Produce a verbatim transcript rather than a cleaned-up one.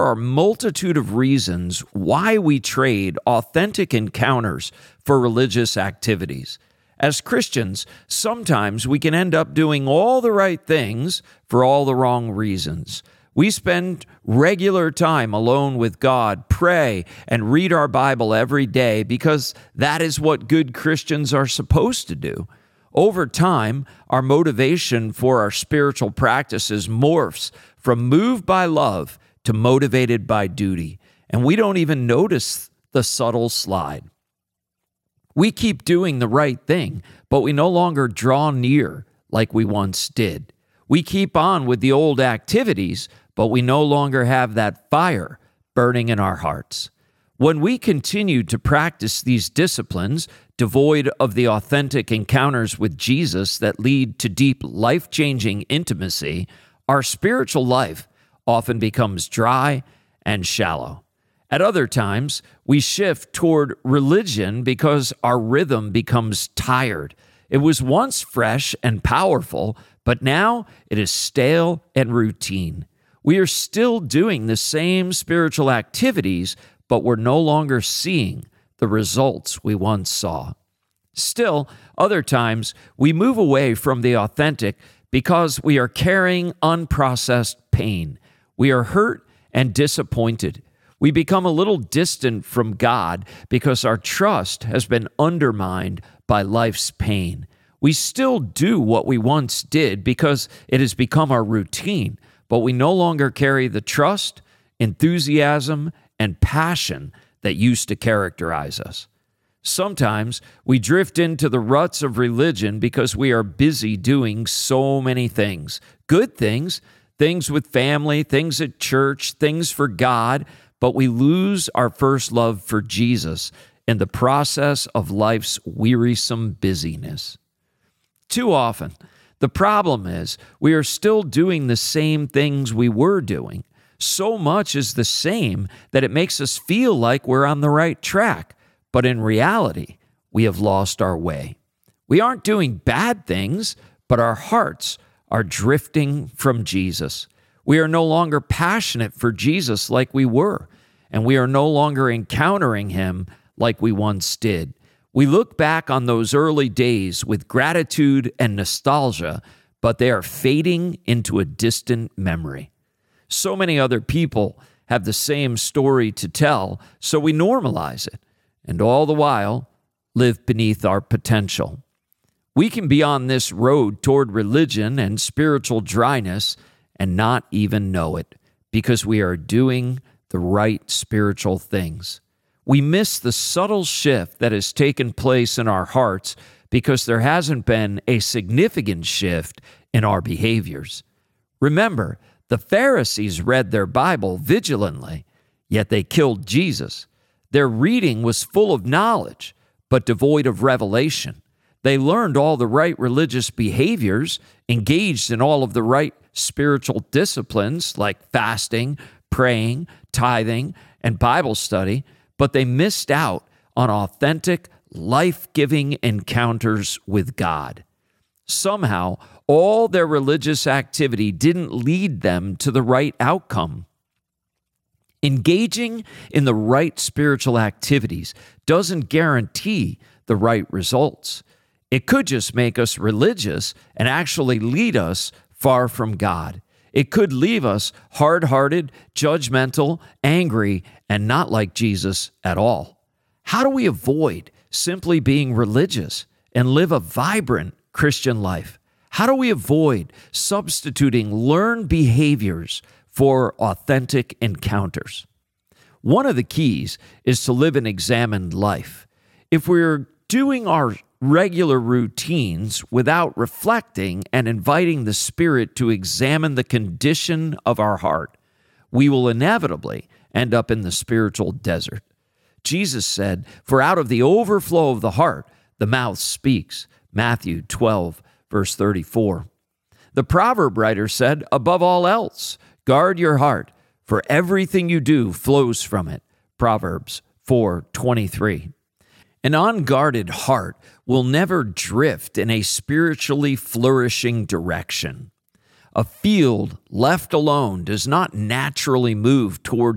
are a multitude of reasons why we trade authentic encounters for religious activities. As Christians, sometimes we can end up doing all the right things for all the wrong reasons. We spend regular time alone with God, pray, and read our Bible every day because that is what good Christians are supposed to do. Over time, our motivation for our spiritual practices morphs from moved by love to motivated by duty, and we don't even notice the subtle slide. We keep doing the right thing, but we no longer draw near like we once did. We keep on with the old activities, but we no longer have that fire burning in our hearts. When we continue to practice these disciplines, devoid of the authentic encounters with Jesus that lead to deep, life-changing intimacy, our spiritual life often becomes dry and shallow. At other times, we shift toward religion because our rhythm becomes tired. It was once fresh and powerful, but now it is stale and routine. We are still doing the same spiritual activities, but we're no longer seeing the results we once saw. Still, other times, we move away from the authentic because we are carrying unprocessed pain. We are hurt and disappointed. We become a little distant from God because our trust has been undermined by life's pain. We still do what we once did because it has become our routine, but we no longer carry the trust, enthusiasm, and passion that used to characterize us. Sometimes we drift into the ruts of religion because we are busy doing so many things. Good things, things with family, things at church, things for God, but we lose our first love for Jesus in the process of life's wearisome busyness. Too often, the problem is we are still doing the same things we were doing. So much is the same that it makes us feel like we're on the right track, but in reality, we have lost our way. We aren't doing bad things, but our hearts are drifting from Jesus. We are no longer passionate for Jesus like we were, and we are no longer encountering him like we once did. We look back on those early days with gratitude and nostalgia, but they are fading into a distant memory. So many other people have the same story to tell, so we normalize it, and all the while live beneath our potential. We can be on this road toward religion and spiritual dryness and not even know it because we are doing the right spiritual things. We miss the subtle shift that has taken place in our hearts because there hasn't been a significant shift in our behaviors. Remember, the Pharisees read their Bible vigilantly, yet they killed Jesus. Their reading was full of knowledge, but devoid of revelation. They learned all the right religious behaviors, engaged in all of the right spiritual disciplines like fasting, praying, tithing, and Bible study, but they missed out on authentic, life-giving encounters with God. Somehow, all their religious activity didn't lead them to the right outcome. Engaging in the right spiritual activities doesn't guarantee the right results. It could just make us religious and actually lead us far from God. It could leave us hard-hearted, judgmental, angry, and not like Jesus at all. How do we avoid simply being religious and live a vibrant Christian life? How do we avoid substituting learned behaviors for authentic encounters? One of the keys is to live an examined life. If we're doing our regular routines without reflecting and inviting the Spirit to examine the condition of our heart, we will inevitably end up in the spiritual desert. Jesus said, "For out of the overflow of the heart, the mouth speaks." Matthew twelve, verse thirty-four. The proverb writer said, "Above all else, guard your heart, for everything you do flows from it." Proverbs four twenty-three. An unguarded heart will never drift in a spiritually flourishing direction. A field left alone does not naturally move toward